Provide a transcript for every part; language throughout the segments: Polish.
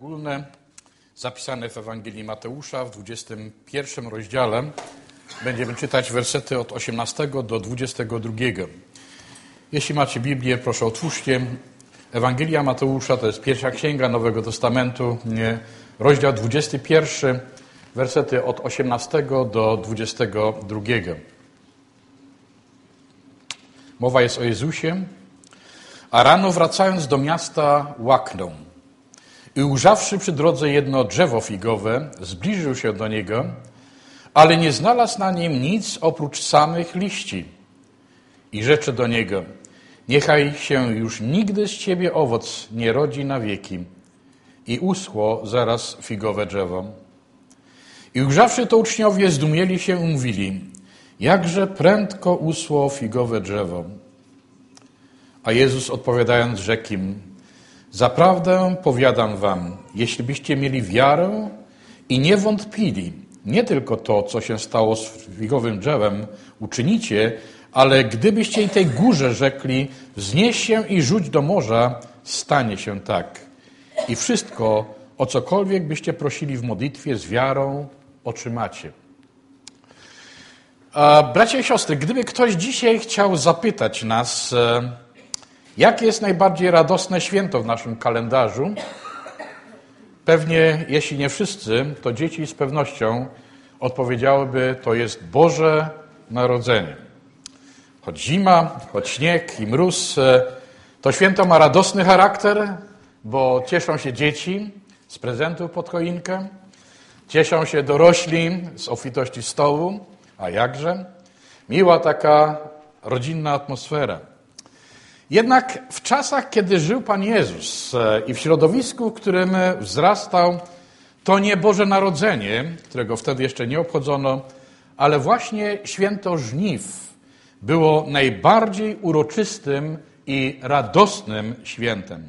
Ogólne zapisane w Ewangelii Mateusza w 21 rozdziale. Będziemy czytać wersety od 18 do 22. Jeśli macie Biblię, proszę otwórzcie. Ewangelia Mateusza to jest pierwsza księga Nowego Testamentu, rozdział 21, wersety od 18 do 22. Mowa jest o Jezusie. A rano wracając do miasta łaknął. I ujrzawszy przy drodze jedno drzewo figowe, zbliżył się do niego, ale nie znalazł na nim nic oprócz samych liści. I rzecze do niego: niechaj się już nigdy z ciebie owoc nie rodzi na wieki. I uschło zaraz figowe drzewo. I ujrzawszy to uczniowie, zdumieli się i mówili: jakże prędko uschło figowe drzewo. A Jezus odpowiadając rzekł im: zaprawdę powiadam wam, jeśli byście mieli wiarę i nie wątpili, nie tylko to, co się stało z figowym drzewem, uczynicie, ale gdybyście i tej górze rzekli: wznieś się i rzuć do morza, stanie się tak. I wszystko, o cokolwiek byście prosili w modlitwie z wiarą, otrzymacie. Bracia i siostry, gdyby ktoś dzisiaj chciał zapytać nas, jakie jest najbardziej radosne święto w naszym kalendarzu, pewnie, jeśli nie wszyscy, to dzieci z pewnością odpowiedziałyby: to jest Boże Narodzenie. Choć zima, choć śnieg i mróz, to święto ma radosny charakter, bo cieszą się dzieci z prezentów pod choinkę, cieszą się dorośli z obfitości stołu, a jakże? Miła taka rodzinna atmosfera. Jednak w czasach, kiedy żył Pan Jezus i w środowisku, w którym wzrastał, to nie Boże Narodzenie, którego wtedy jeszcze nie obchodzono, ale właśnie święto żniw było najbardziej uroczystym i radosnym świętem.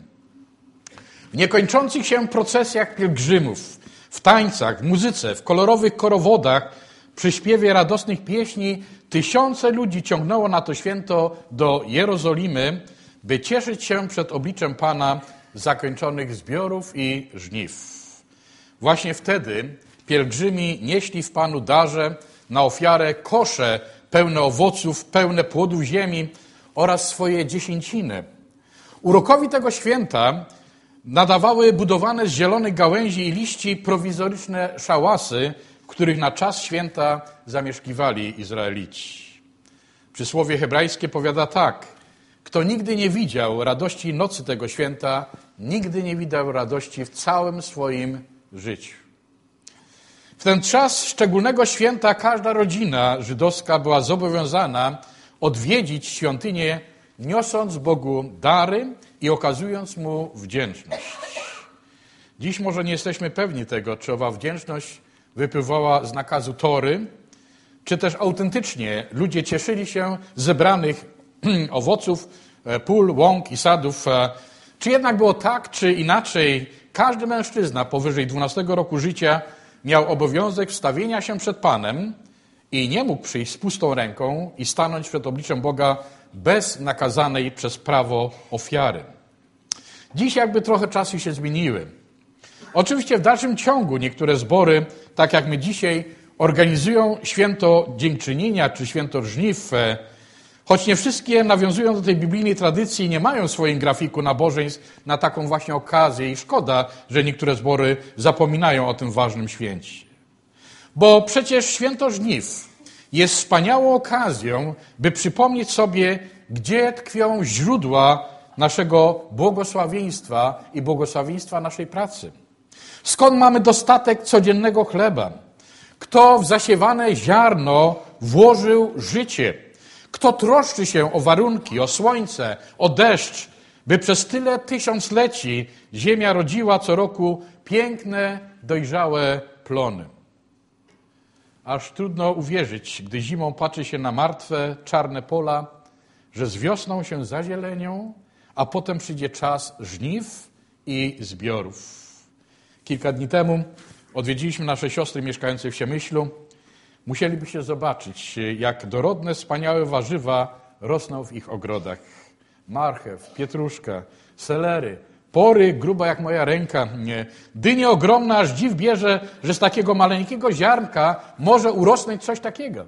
W niekończących się procesjach pielgrzymów, w tańcach, w muzyce, w kolorowych korowodach, przy śpiewie radosnych pieśni tysiące ludzi ciągnęło na to święto do Jerozolimy, by cieszyć się przed obliczem Pana zakończonych zbiorów i żniw. Właśnie wtedy pielgrzymi nieśli w Panu darze na ofiarę kosze pełne owoców, pełne płodów ziemi oraz swoje dziesięciny. Urokowi tego święta nadawały budowane z zielonych gałęzi i liści prowizoryczne szałasy, w których na czas święta zamieszkiwali Izraelici. Przysłowie hebrajskie powiada tak: kto nigdy nie widział radości nocy tego święta, nigdy nie widział radości w całym swoim życiu. W ten czas szczególnego święta każda rodzina żydowska była zobowiązana odwiedzić świątynię, niosąc Bogu dary i okazując Mu wdzięczność. Dziś może nie jesteśmy pewni tego, czy owa wdzięczność wypływała z nakazu Tory, czy też autentycznie ludzie cieszyli się z zebranych owoców, pól, łąk i sadów. Czy jednak było tak, czy inaczej, każdy mężczyzna powyżej 12 roku życia miał obowiązek wstawienia się przed Panem i nie mógł przyjść z pustą ręką i stanąć przed obliczem Boga bez nakazanej przez prawo ofiary. Dziś jakby trochę czasy się zmieniły. Oczywiście w dalszym ciągu niektóre zbory, tak jak my dzisiaj, organizują święto dziękczynienia czy święto żniw, choć nie wszystkie nawiązują do tej biblijnej tradycji i nie mają w swoim grafiku nabożeństw na taką właśnie okazję i szkoda, że niektóre zbory zapominają o tym ważnym święcie. Bo przecież święto żniw jest wspaniałą okazją, by przypomnieć sobie, gdzie tkwią źródła naszego błogosławieństwa i błogosławieństwa naszej pracy. Skąd mamy dostatek codziennego chleba? Kto w zasiewane ziarno włożył życie? Kto troszczy się o warunki, o słońce, o deszcz, by przez tyle tysiącleci ziemia rodziła co roku piękne, dojrzałe plony? Aż trudno uwierzyć, gdy zimą patrzy się na martwe, czarne pola, że z wiosną się zazielenią, a potem przyjdzie czas żniw i zbiorów. Kilka dni temu odwiedziliśmy nasze siostry mieszkające w Siemyślu. Musielibyście zobaczyć, jak dorodne, wspaniałe warzywa rosną w ich ogrodach. Marchew, pietruszka, selery, pory, gruba jak moja ręka. Dynia ogromna, aż dziw bierze, że z takiego maleńkiego ziarnka może urosnąć coś takiego.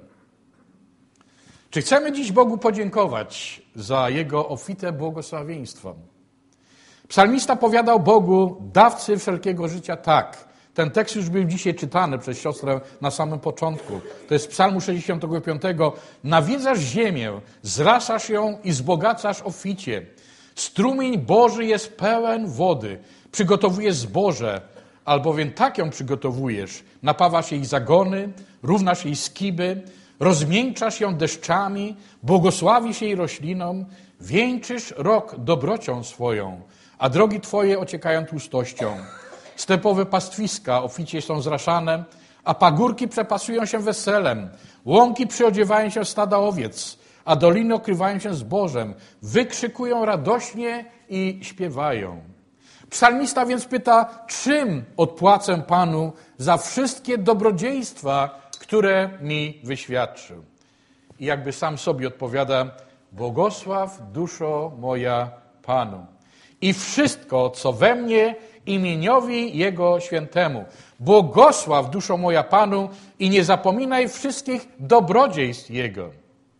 Czy chcemy dziś Bogu podziękować za Jego obfite błogosławieństwo? Psalmista powiadał Bogu, dawcy wszelkiego życia, tak. Ten tekst już był dzisiaj czytany przez siostrę na samym początku. To jest Psalmu 65. Nawiedzasz ziemię, zrasasz ją i wzbogacasz obficie. Strumień Boży jest pełen wody. Przygotowujesz zboże, albowiem tak ją przygotowujesz. Napawasz jej zagony, równasz jej skiby, rozmiękczasz ją deszczami, błogosławisz jej roślinom, wieńczysz rok dobrocią swoją, a drogi Twoje ociekają tłustością. Stepowe pastwiska obficie są zraszane, a pagórki przepasują się weselem. Łąki przyodziewają się w stada owiec, a doliny okrywają się zbożem. Wykrzykują radośnie i śpiewają. Psalmista więc pyta, czym odpłacę Panu za wszystkie dobrodziejstwa, które mi wyświadczył. I jakby sam sobie odpowiada, błogosław duszo moja Panu. I wszystko, co we mnie, imieniowi Jego świętemu. Błogosław duszo moja Panu i nie zapominaj wszystkich dobrodziejstw Jego.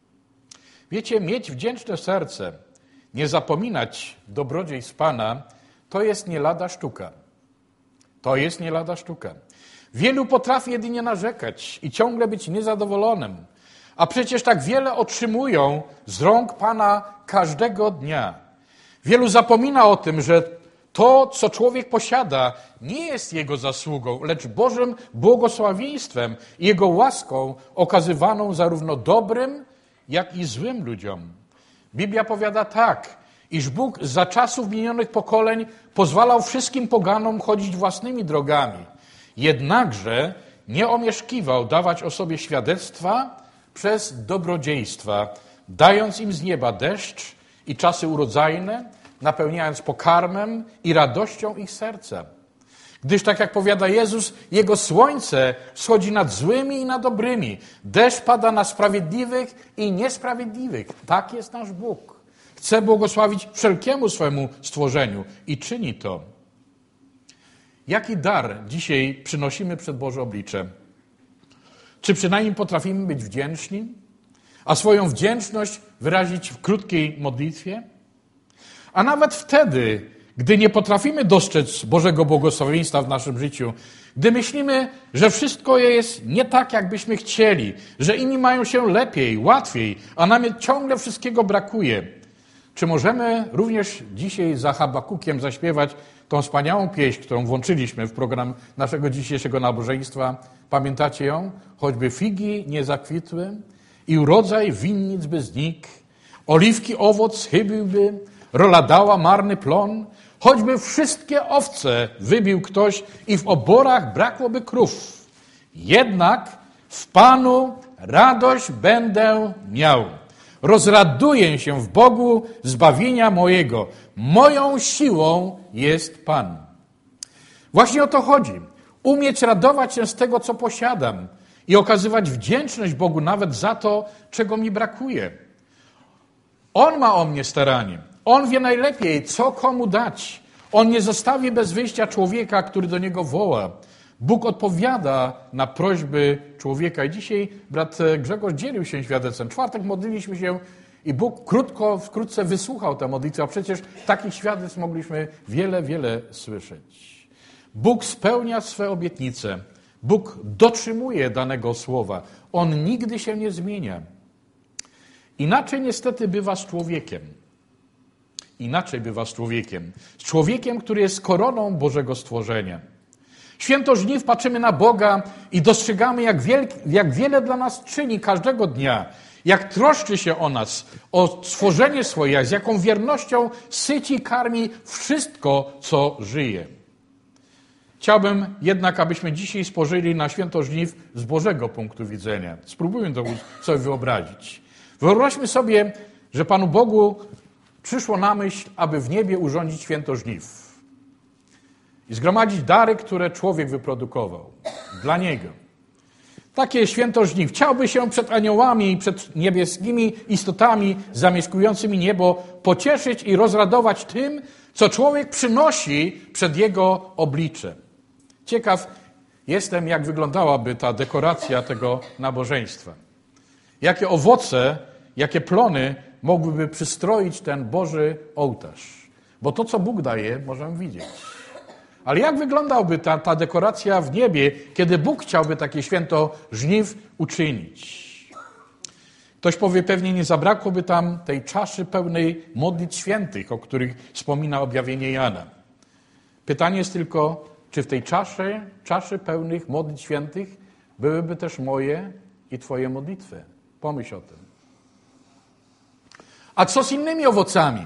Wiecie, mieć wdzięczne serce, nie zapominać dobrodziejstw Pana, to jest nie lada sztuka. To jest nie lada sztuka. Wielu potrafi jedynie narzekać i ciągle być niezadowolonym, a przecież tak wiele otrzymują z rąk Pana każdego dnia. Wielu zapomina o tym, że to, co człowiek posiada, nie jest jego zasługą, lecz Bożym błogosławieństwem i Jego łaską okazywaną zarówno dobrym, jak i złym ludziom. Biblia powiada tak, iż Bóg za czasów minionych pokoleń pozwalał wszystkim poganom chodzić własnymi drogami. Jednakże nie omieszkiwał dawać o sobie świadectwa przez dobrodziejstwa, dając im z nieba deszcz i czasy urodzajne, napełniając pokarmem i radością ich serca. Gdyż, tak jak powiada Jezus, Jego słońce wschodzi nad złymi i nad dobrymi. Deszcz pada na sprawiedliwych i niesprawiedliwych. Tak jest nasz Bóg. Chce błogosławić wszelkiemu swemu stworzeniu i czyni to. Jaki dar dzisiaj przynosimy przed Boże oblicze? Czy przynajmniej potrafimy być wdzięczni, a swoją wdzięczność wyrazić w krótkiej modlitwie? A nawet wtedy, gdy nie potrafimy dostrzec Bożego błogosławieństwa w naszym życiu, gdy myślimy, że wszystko jest nie tak, jakbyśmy chcieli, że inni mają się lepiej, łatwiej, a nam ciągle wszystkiego brakuje, czy możemy również dzisiaj za Habakukiem zaśpiewać tą wspaniałą pieśń, którą włączyliśmy w program naszego dzisiejszego nabożeństwa? Pamiętacie ją? Choćby figi nie zakwitły i urodzaj winnic by znikł, oliwki owoc schybiłby, rola dała marny plon, choćby wszystkie owce wybił ktoś i w oborach brakłoby krów. Jednak w Panu radość będę miał. Rozraduję się w Bogu zbawienia mojego. Moją siłą jest Pan. Właśnie o to chodzi. Umieć radować się z tego, co posiadam i okazywać wdzięczność Bogu nawet za to, czego mi brakuje. On ma o mnie staranie. On wie najlepiej, co komu dać. On nie zostawi bez wyjścia człowieka, który do Niego woła. Bóg odpowiada na prośby człowieka. I dzisiaj brat Grzegorz dzielił się świadectwem. W czwartek modliliśmy się i Bóg wkrótce wysłuchał tę modlitwę, a przecież takich świadectw mogliśmy wiele słyszeć. Bóg spełnia swe obietnice. Bóg dotrzymuje danego słowa. On nigdy się nie zmienia. Inaczej niestety bywa z człowiekiem. Inaczej bywa z człowiekiem. Z człowiekiem, który jest koroną Bożego stworzenia. Święto żniw patrzymy na Boga i dostrzegamy, jak wiele dla nas czyni każdego dnia. Jak troszczy się o nas, o stworzenie swoje, z jaką wiernością syci i karmi wszystko, co żyje. Chciałbym jednak, abyśmy dzisiaj spojrzeli na święto żniw z Bożego punktu widzenia. Spróbujmy to sobie wyobrazić. Wyobraźmy sobie, że Panu Bogu przyszło na myśl, aby w niebie urządzić święto żniw i zgromadzić dary, które człowiek wyprodukował dla Niego. Takie święto żniw. Chciałby się przed aniołami i przed niebieskimi istotami zamieszkującymi niebo pocieszyć i rozradować tym, co człowiek przynosi przed Jego oblicze. Ciekaw jestem, jak wyglądałaby ta dekoracja tego nabożeństwa. Jakie owoce, jakie plony mogłyby przystroić ten Boży ołtarz. Bo to, co Bóg daje, możemy widzieć. Ale jak wyglądałby ta dekoracja w niebie, kiedy Bóg chciałby takie święto żniw uczynić? Ktoś powie, pewnie nie zabrakłoby tam tej czaszy pełnej modlitw świętych, o których wspomina objawienie Jana. Pytanie jest tylko, czy w tej czaszy pełnych modlitw świętych byłyby też moje i Twoje modlitwy? Pomyśl o tym. A co z innymi owocami?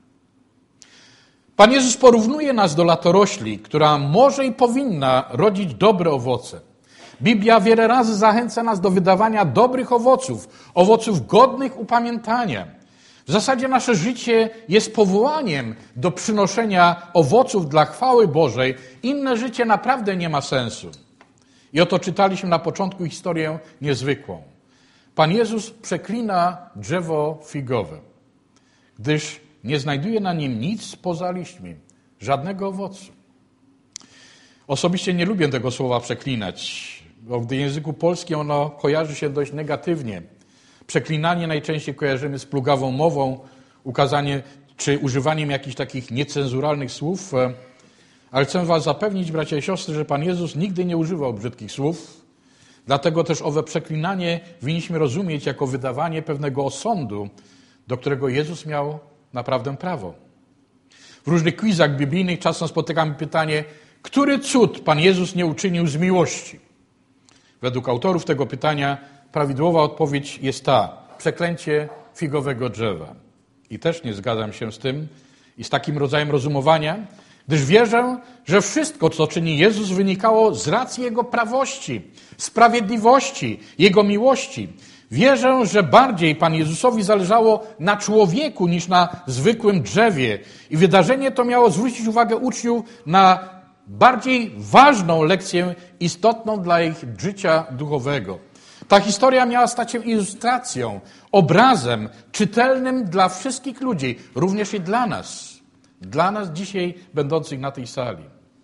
Pan Jezus porównuje nas do latorośli, która może i powinna rodzić dobre owoce. Biblia wiele razy zachęca nas do wydawania dobrych owoców godnych upamiętania. W zasadzie nasze życie jest powołaniem do przynoszenia owoców dla chwały Bożej. Inne życie naprawdę nie ma sensu. I oto czytaliśmy na początku historię niezwykłą. Pan Jezus przeklina drzewo figowe, gdyż nie znajduje na nim nic poza liśćmi, żadnego owocu. Osobiście nie lubię tego słowa przeklinać, bo w języku polskim ono kojarzy się dość negatywnie. Przeklinanie najczęściej kojarzymy z plugawą mową, ukazanie czy używaniem jakichś takich niecenzuralnych słów, ale chcę was zapewnić, bracia i siostry, że Pan Jezus nigdy nie używał brzydkich słów, dlatego też owe przeklinanie winniśmy rozumieć jako wydawanie pewnego osądu, do którego Jezus miał naprawdę prawo. W różnych quizach biblijnych czasem spotykamy pytanie, który cud Pan Jezus nie uczynił z miłości? Według autorów tego pytania prawidłowa odpowiedź jest ta: przeklęcie figowego drzewa. I też nie zgadzam się z tym i z takim rodzajem rozumowania, gdyż wierzę, że wszystko, co czyni Jezus, wynikało z racji Jego prawości, sprawiedliwości, Jego miłości. Wierzę, że bardziej Pan Jezusowi zależało na człowieku niż na zwykłym drzewie. I wydarzenie to miało zwrócić uwagę uczniów na bardziej ważną lekcję, istotną dla ich życia duchowego. Ta historia miała stać się ilustracją, obrazem czytelnym dla wszystkich ludzi, również i dla nas dzisiaj będących na tej sali.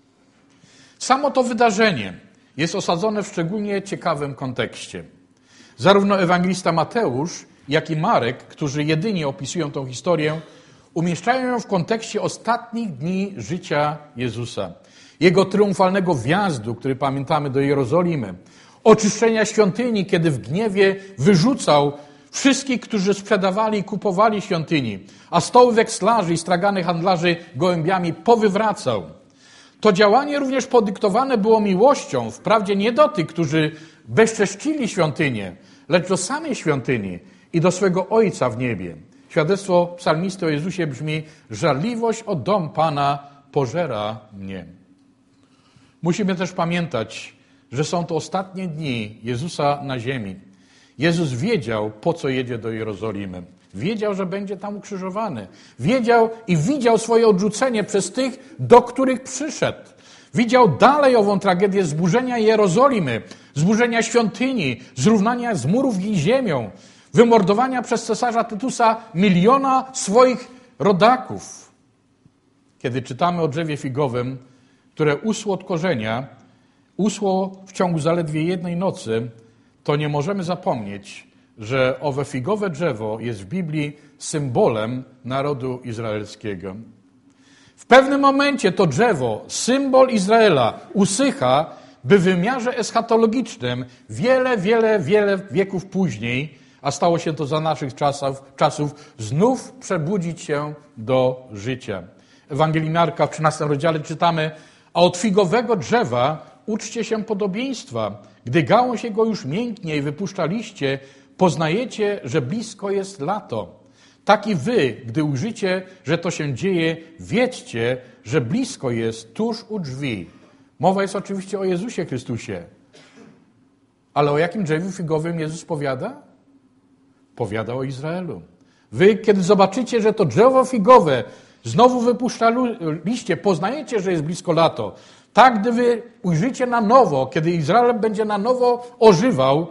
Samo to wydarzenie jest osadzone w szczególnie ciekawym kontekście. Zarówno ewangelista Mateusz, jak i Marek, którzy jedynie opisują tę historię, umieszczają ją w kontekście ostatnich dni życia Jezusa. Jego triumfalnego wjazdu, który pamiętamy, do Jerozolimy. Oczyszczenia świątyni, kiedy w gniewie wyrzucał wszystkich, którzy sprzedawali i kupowali świątyni, a stoły wekslarzy i stragany handlarzy gołębiami powywracał. To działanie również podyktowane było miłością, wprawdzie nie do tych, którzy bezcześcili świątynię, lecz do samej świątyni i do swego Ojca w niebie. Świadectwo psalmisty o Jezusie brzmi: żarliwość o dom Pana pożera mnie. Musimy też pamiętać, że są to ostatnie dni Jezusa na ziemi. Jezus wiedział, po co jedzie do Jerozolimy. Wiedział, że będzie tam ukrzyżowany. Wiedział i widział swoje odrzucenie przez tych, do których przyszedł. Widział dalej ową tragedię zburzenia Jerozolimy, zburzenia świątyni, zrównania z murów jej ziemią, wymordowania przez cesarza Tytusa 1 000 000 swoich rodaków. Kiedy czytamy o drzewie figowym, które uschło od korzenia, uschło w ciągu zaledwie jednej nocy, to nie możemy zapomnieć, że owe figowe drzewo jest w Biblii symbolem narodu izraelskiego. W pewnym momencie to drzewo, symbol Izraela, usycha, by w wymiarze eschatologicznym wiele wieków później, a stało się to za naszych czasów, znów przebudzić się do życia. W Ewangelii Marka w 13 rozdziale czytamy: a od figowego drzewa uczcie się podobieństwa. Gdy gałąź jego już mięknie i wypuszcza liście, poznajecie, że blisko jest lato. Tak i wy, gdy ujrzycie, że to się dzieje, wiedzcie, że blisko jest, tuż u drzwi. Mowa jest oczywiście o Jezusie Chrystusie. Ale o jakim drzewie figowym Jezus powiada? Powiada o Izraelu. Wy, kiedy zobaczycie, że to drzewo figowe znowu wypuszcza liście, poznajecie, że jest blisko lato. Tak, gdy wy ujrzycie na nowo, kiedy Izrael będzie na nowo ożywał,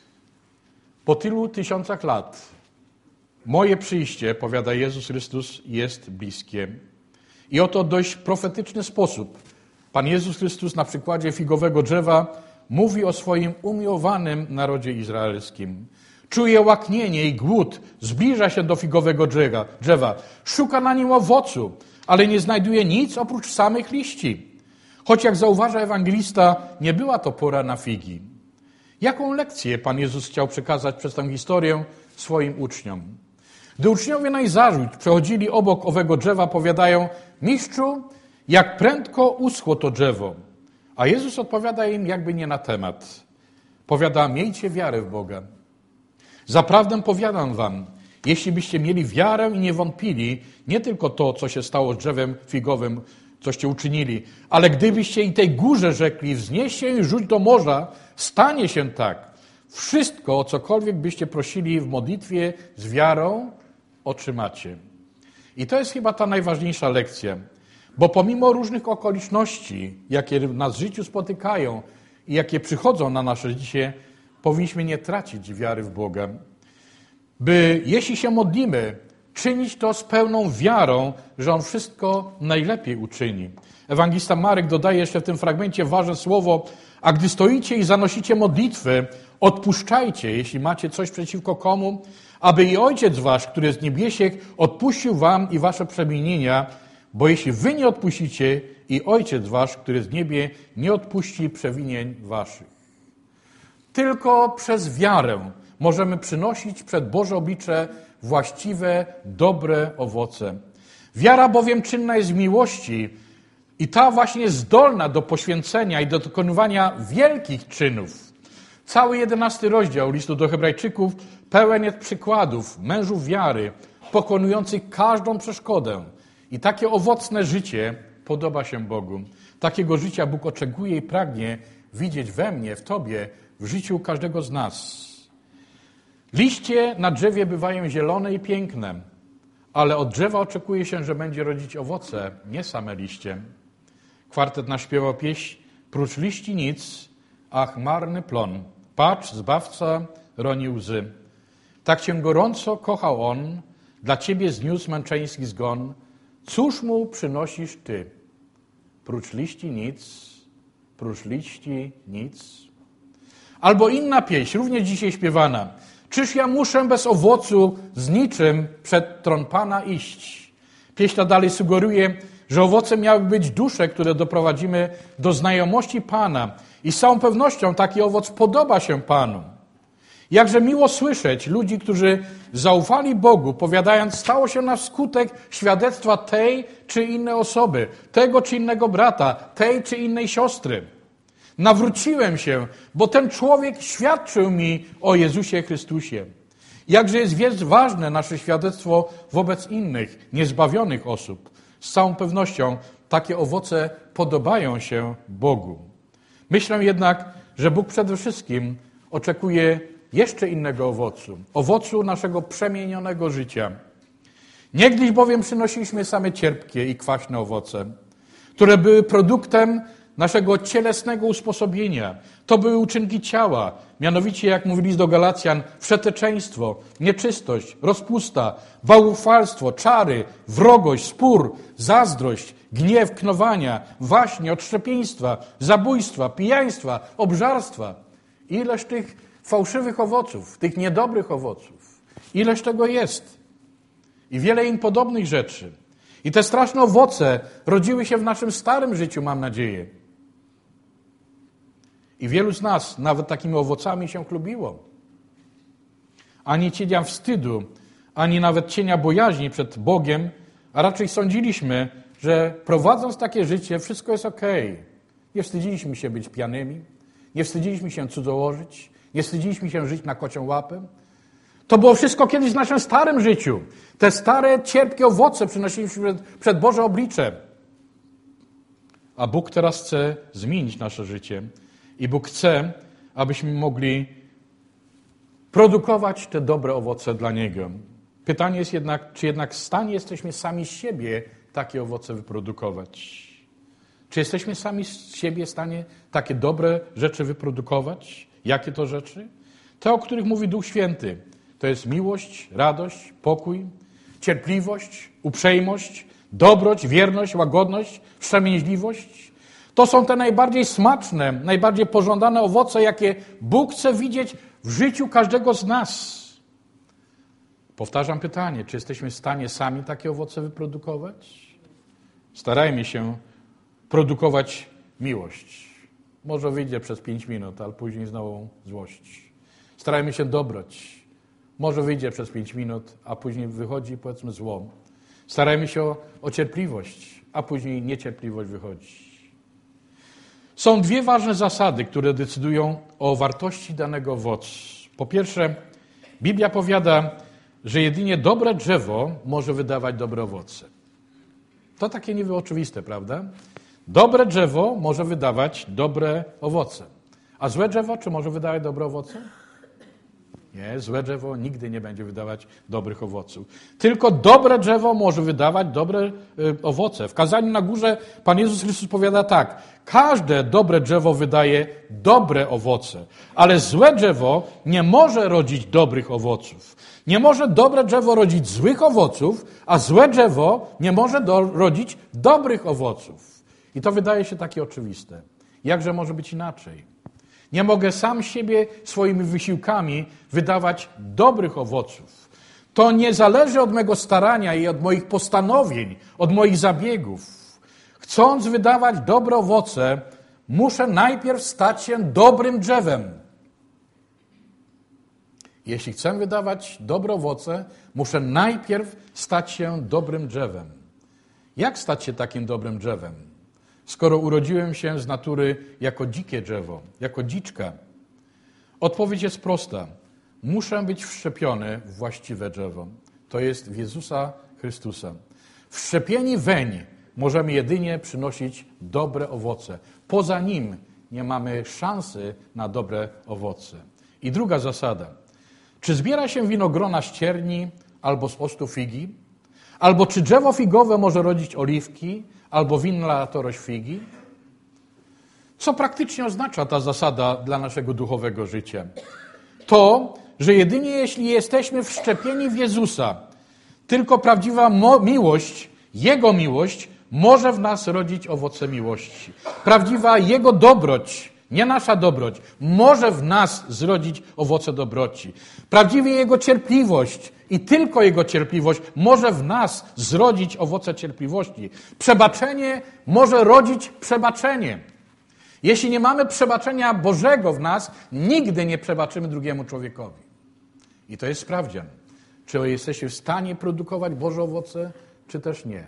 po tylu tysiącach lat, moje przyjście, powiada Jezus Chrystus, jest bliskie. I oto dość profetyczny sposób Pan Jezus Chrystus na przykładzie figowego drzewa mówi o swoim umiłowanym narodzie izraelskim. Czuje łaknienie i głód, zbliża się do figowego drzewa, szuka na nim owocu, ale nie znajduje nic oprócz samych liści. Choć jak zauważa ewangelista, nie była to pora na figi. Jaką lekcję Pan Jezus chciał przekazać przez tę historię swoim uczniom? Gdy uczniowie na zarzut przechodzili obok owego drzewa, powiadają: Mistrzu, jak prędko uschło to drzewo. A Jezus odpowiada im jakby nie na temat. Powiada: miejcie wiarę w Boga. Zaprawdę powiadam wam, jeśli byście mieli wiarę i nie wątpili, nie tylko to, co się stało z drzewem figowym, coście uczynili, ale gdybyście i tej górze rzekli: wznieś się i rzuć do morza, stanie się tak. Wszystko, o cokolwiek byście prosili w modlitwie z wiarą, otrzymacie. I to jest chyba ta najważniejsza lekcja, bo pomimo różnych okoliczności, jakie nas w życiu spotykają i jakie przychodzą na nasze życie, powinniśmy nie tracić wiary w Boga. By jeśli się modlimy, czynić to z pełną wiarą, że On wszystko najlepiej uczyni. Ewangelista Marek dodaje jeszcze w tym fragmencie ważne słowo: a gdy stoicie i zanosicie modlitwy, odpuszczajcie, jeśli macie coś przeciwko komu, aby i Ojciec wasz, który jest w niebiesiech, odpuścił wam i wasze przewinienia, bo jeśli wy nie odpuścicie, i Ojciec wasz, który jest w niebie, nie odpuści przewinień waszych. Tylko przez wiarę możemy przynosić przed Boże oblicze właściwe, dobre owoce. Wiara bowiem czynna jest w miłości i ta właśnie jest zdolna do poświęcenia i do dokonywania wielkich czynów. Cały 11 rozdział listu do Hebrajczyków pełen jest przykładów mężów wiary, pokonujących każdą przeszkodę. I takie owocne życie podoba się Bogu. Takiego życia Bóg oczekuje i pragnie widzieć we mnie, w tobie, w życiu każdego z nas. Liście na drzewie bywają zielone i piękne, ale od drzewa oczekuje się, że będzie rodzić owoce, nie same liście. Kwartet nasz śpiewał pieśń: prócz liści nic, ach marny plon. Patrz, Zbawca roni łzy. Tak cię gorąco kochał On, dla ciebie zniósł męczeński zgon. Cóż mu przynosisz ty? Prócz liści nic, prócz liści nic. Albo inna pieśń, również dzisiaj śpiewana. Czyż ja muszę bez owocu z niczym przed tron Pana iść? Pieśń ta dalej sugeruje, że owocem miały być dusze, które doprowadzimy do znajomości Pana. I z całą pewnością taki owoc podoba się Panu. Jakże miło słyszeć ludzi, którzy zaufali Bogu, powiadając: stało się na skutek świadectwa tej czy innej osoby, tego czy innego brata, tej czy innej siostry. Nawróciłem się, bo ten człowiek świadczył mi o Jezusie Chrystusie. Jakże jest ważne nasze świadectwo wobec innych, niezbawionych osób. Z całą pewnością takie owoce podobają się Bogu. Myślę jednak, że Bóg przede wszystkim oczekuje jeszcze innego owocu. Owocu naszego przemienionego życia. Niegdyś bowiem przynosiliśmy same cierpkie i kwaśne owoce, które były produktem naszego cielesnego usposobienia. To były uczynki ciała, mianowicie, jak mówi list do Galacjan, wszeteczeństwo, nieczystość, rozpusta, bałwochwalstwo, czary, wrogość, spór, zazdrość, gniew, knowania, waśnie, odszczepieństwa, zabójstwa, pijaństwa, obżarstwa. Ileż tych fałszywych owoców, tych niedobrych owoców. Ileż tego jest. I wiele im podobnych rzeczy. I te straszne owoce rodziły się w naszym starym życiu, mam nadzieję. I wielu z nas nawet takimi owocami się chlubiło. Ani cienia wstydu, ani nawet cienia bojaźni przed Bogiem, a raczej sądziliśmy, że prowadząc takie życie wszystko jest okej. Nie wstydziliśmy się być pijanymi, nie wstydziliśmy się cudzołożyć, nie wstydziliśmy się żyć na kocią łapę. To było wszystko kiedyś w naszym starym życiu. Te stare, cierpkie owoce przynosiliśmy przed Boże oblicze. A Bóg teraz chce zmienić nasze życie. I Bóg chce, abyśmy mogli produkować te dobre owoce dla Niego. Pytanie jest jednak, czy jednak w stanie jesteśmy sami z siebie takie owoce wyprodukować? Czy jesteśmy sami z siebie w stanie takie dobre rzeczy wyprodukować? Jakie to rzeczy? Te, o których mówi Duch Święty. To jest miłość, radość, pokój, cierpliwość, uprzejmość, dobroć, wierność, łagodność, wstrzemięźliwość. To są te najbardziej smaczne, najbardziej pożądane owoce, jakie Bóg chce widzieć w życiu każdego z nas. Powtarzam pytanie, czy jesteśmy w stanie sami takie owoce wyprodukować? Starajmy się produkować miłość. Może wyjdzie przez 5 minut, ale później znowu złość. Starajmy się dobroć. Może wyjdzie przez 5 minut, a później wychodzi, powiedzmy, zło. Starajmy się o cierpliwość, a później niecierpliwość wychodzi. Są 2 ważne zasady, które decydują o wartości danego owocu. Po pierwsze, Biblia powiada, że jedynie dobre drzewo może wydawać dobre owoce. To takie niby oczywiste, prawda? Dobre drzewo może wydawać dobre owoce. A złe drzewo czy może wydawać dobre owoce? Nie, złe drzewo nigdy nie będzie wydawać dobrych owoców. Tylko dobre drzewo może wydawać dobre owoce. W kazaniu na górze Pan Jezus Chrystus powiada tak. Każde dobre drzewo wydaje dobre owoce, ale złe drzewo nie może rodzić dobrych owoców. Nie może dobre drzewo rodzić złych owoców, a złe drzewo nie może rodzić dobrych owoców. I to wydaje się takie oczywiste. Jakże może być inaczej? Nie mogę sam siebie swoimi wysiłkami wydawać dobrych owoców. To nie zależy od mego starania i od moich postanowień, od moich zabiegów. Chcąc wydawać dobre owoce, muszę najpierw stać się dobrym drzewem. Jeśli chcę wydawać dobre owoce, muszę najpierw stać się dobrym drzewem. Jak stać się takim dobrym drzewem? Skoro urodziłem się z natury jako dzikie drzewo, jako dziczka? Odpowiedź jest prosta. Muszę być wszczepiony w właściwe drzewo. To jest w Jezusa Chrystusa. Wszczepieni weń możemy jedynie przynosić dobre owoce. Poza Nim nie mamy szansy na dobre owoce. I druga zasada. Czy zbiera się winogrona z cierni albo z octu figi? Albo czy drzewo figowe może rodzić oliwki, albo winna latorość figi? Co praktycznie oznacza ta zasada dla naszego duchowego życia? To, że jedynie jeśli jesteśmy wszczepieni w Jezusa, tylko prawdziwa miłość, Jego miłość, może w nas rodzić owoce miłości. Prawdziwa Jego dobroć, nie nasza dobroć, może w nas zrodzić owoce dobroci. Prawdziwie Jego cierpliwość i tylko Jego cierpliwość może w nas zrodzić owoce cierpliwości. Przebaczenie może rodzić przebaczenie. Jeśli nie mamy przebaczenia Bożego w nas, nigdy nie przebaczymy drugiemu człowiekowi. I to jest sprawdzian. Czy jesteście w stanie produkować Boże owoce, czy też nie.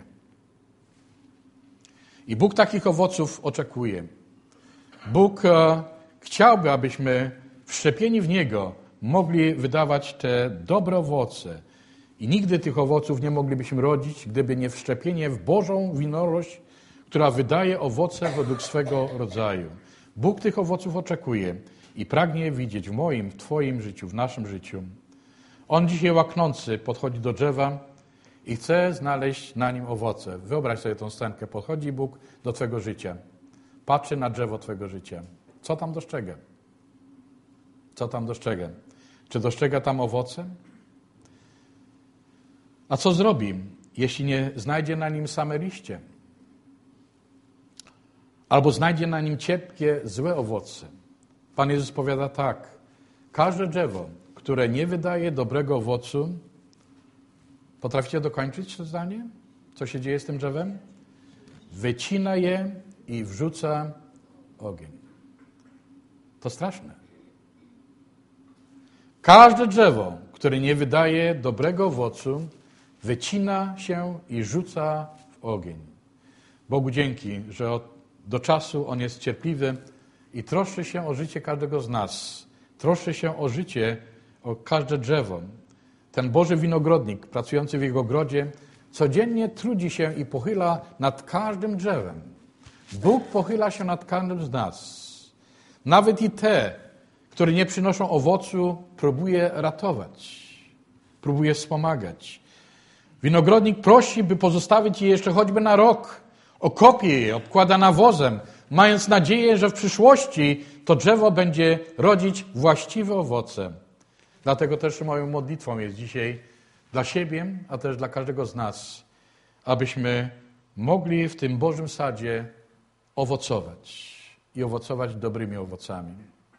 I Bóg takich owoców oczekuje. Bóg chciałby, abyśmy wszczepieni w Niego mogli wydawać te dobre owoce. I nigdy tych owoców nie moglibyśmy rodzić, gdyby nie wszczepienie w Bożą winorość, która wydaje owoce według swego rodzaju. Bóg tych owoców oczekuje i pragnie je widzieć w moim, w Twoim życiu, w naszym życiu. On dzisiaj łaknący podchodzi do drzewa i chce znaleźć na nim owoce. Wyobraź sobie tą scenkę. Podchodzi Bóg do Twojego życia. Patrzy na drzewo Twojego życia. Co tam dostrzega? Co tam dostrzega? Czy dostrzega tam owoce? A co zrobi, jeśli nie znajdzie na nim same liście? Albo znajdzie na nim ciepkie, złe owoce. Pan Jezus powiada tak. Każde drzewo, które nie wydaje dobrego owocu, potraficie dokończyć to zdanie? Co się dzieje z tym drzewem? Wycina je i wrzuca ogień. To straszne. Każde drzewo, które nie wydaje dobrego owocu, wycina się i rzuca w ogień. Bogu dzięki, że do czasu On jest cierpliwy i troszczy się o życie każdego z nas. Troszczy się o życie, o każde drzewo. Ten Boży winogrodnik, pracujący w Jego ogrodzie, codziennie trudzi się i pochyla nad każdym drzewem. Bóg pochyla się nad każdym z nas. Nawet i te, które nie przynoszą owocu, próbuje ratować. Próbuje wspomagać. Winogrodnik prosi, by pozostawić je jeszcze choćby na rok. Okopie je, obkłada nawozem, mając nadzieję, że w przyszłości to drzewo będzie rodzić właściwe owoce. Dlatego też moją modlitwą jest dzisiaj dla siebie, a też dla każdego z nas, abyśmy mogli w tym Bożym sadzie owocować i owocować dobrymi owocami.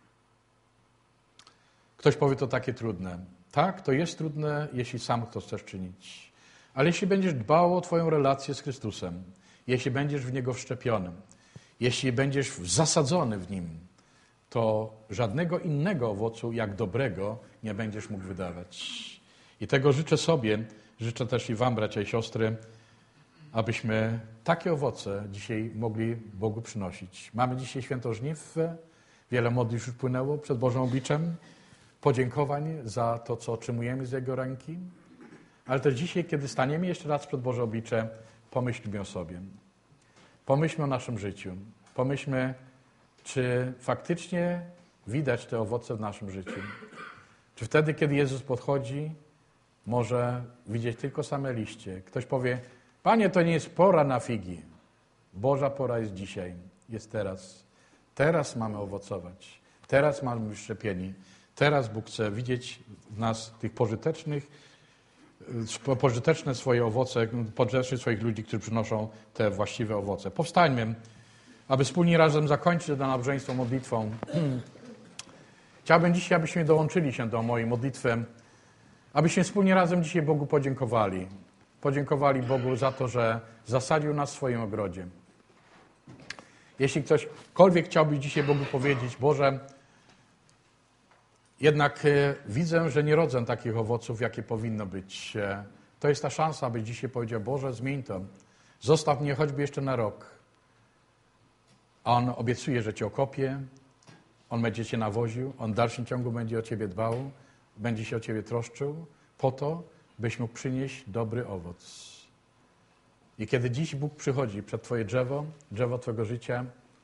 Ktoś powie, to takie trudne. Tak, to jest trudne, jeśli sam to chcesz czynić. Ale jeśli będziesz dbał o twoją relację z Chrystusem, jeśli będziesz w Niego wszczepiony, jeśli będziesz zasadzony w Nim, to żadnego innego owocu, jak dobrego, nie będziesz mógł wydawać. I tego życzę sobie, życzę też i wam, bracia i siostry, abyśmy takie owoce dzisiaj mogli Bogu przynosić. Mamy dzisiaj święto żniw, wiele modlitw już płynęło przed Bożym obliczem, podziękowań za to, co otrzymujemy z Jego ręki, ale też dzisiaj, kiedy staniemy jeszcze raz przed Boże oblicze, pomyślmy o sobie. Pomyślmy o naszym życiu. Pomyślmy, czy faktycznie widać te owoce w naszym życiu. Czy wtedy, kiedy Jezus podchodzi, może widzieć tylko same liście. Ktoś powie, Panie, to nie jest pora na figi. Boża pora jest dzisiaj, jest teraz. Teraz mamy owocować. Teraz mamy być szczepieni. Teraz Bóg chce widzieć w nas tych pożyteczne swoje owoce, pożytecznych swoich ludzi, którzy przynoszą te właściwe owoce. Powstańmy, aby wspólnie razem zakończyć to nabożeństwo modlitwą. Chciałbym dzisiaj, abyśmy dołączyli się do mojej modlitwy, abyśmy wspólnie razem dzisiaj Bogu podziękowali. Podziękowali Bogu za to, że zasadził nas w swoim ogrodzie. Jeśli ktośkolwiek chciałby dzisiaj Bogu powiedzieć, Boże, jednak widzę, że nie rodzę takich owoców, jakie powinno być. To jest ta szansa, aby dzisiaj powiedział, Boże, zmień to. Zostaw mnie choćby jeszcze na rok. A On obiecuje, że Cię okopie, On będzie Cię nawoził, On w dalszym ciągu będzie o Ciebie dbał, będzie się o Ciebie troszczył, po to, byś mógł przynieść dobry owoc. I kiedy dziś Bóg przychodzi przed Twoje drzewo Twojego życia,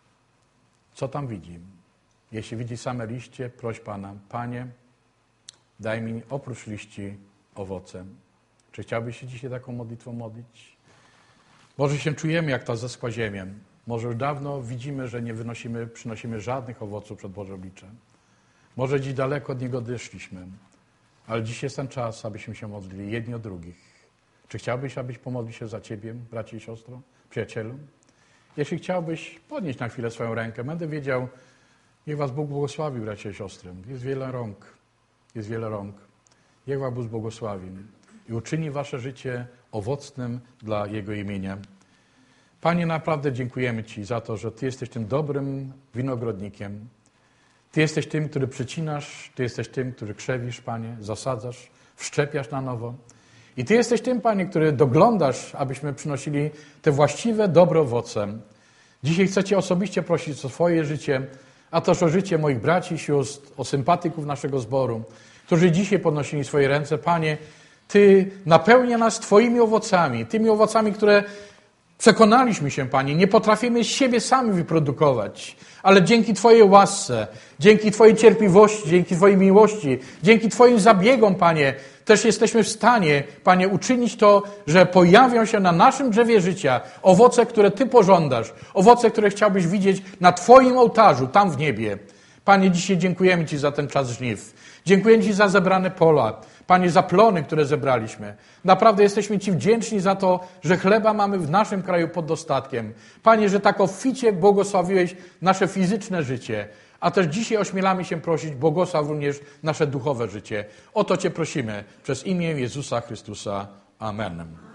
co tam widzi? Jeśli widzi same liście, proś Pana, Panie, daj mi oprócz liści owoce. Czy chciałbyś się dzisiaj taką modlitwą modlić? Może się czujemy jak ta zeschła ziemia. Może już dawno widzimy, że nie przynosimy żadnych owoców przed Boże oblicze. Może dziś daleko od Niego odeszliśmy. Ale dziś jest ten czas, abyśmy się modlili jedni o drugich. Czy chciałbyś, abyś pomodlił się za Ciebie, bracie i siostro, przyjacielu? Jeśli chciałbyś, podnieść na chwilę swoją rękę. Będę wiedział, niech was Bóg błogosławi, bracia i siostry. Jest wiele rąk. Jest wiele rąk. Niech was Bóg błogosławi i uczyni wasze życie owocnym dla Jego imienia. Panie, naprawdę dziękujemy Ci za to, że Ty jesteś tym dobrym winogrodnikiem. Ty jesteś tym, który przycinasz, Ty jesteś tym, który krzewisz, Panie, zasadzasz, wszczepiasz na nowo. I Ty jesteś tym, Panie, który doglądasz, abyśmy przynosili te właściwe, dobre owoce. Dzisiaj chcę Cię osobiście prosić o swoje życie, a też o życie moich braci i sióstr, o sympatyków naszego zboru, którzy dzisiaj podnosili swoje ręce. Panie, Ty napełnia nas Twoimi owocami, tymi owocami, które przekonaliśmy się, Panie, nie potrafimy siebie sami wyprodukować, ale dzięki Twojej łasce, dzięki Twojej cierpliwości, dzięki Twojej miłości, dzięki Twoim zabiegom, Panie, też jesteśmy w stanie, Panie, uczynić to, że pojawią się na naszym drzewie życia owoce, które Ty pożądasz, owoce, które chciałbyś widzieć na Twoim ołtarzu, tam w niebie. Panie, dzisiaj dziękujemy Ci za ten czas żniw. Dziękujemy Ci za zebrane pola. Panie, za plony, które zebraliśmy. Naprawdę jesteśmy Ci wdzięczni za to, że chleba mamy w naszym kraju pod dostatkiem. Panie, że tak obficie błogosławiłeś nasze fizyczne życie. A też dzisiaj ośmielamy się prosić, błogosław również nasze duchowe życie. O to Cię prosimy przez imię Jezusa Chrystusa. Amen.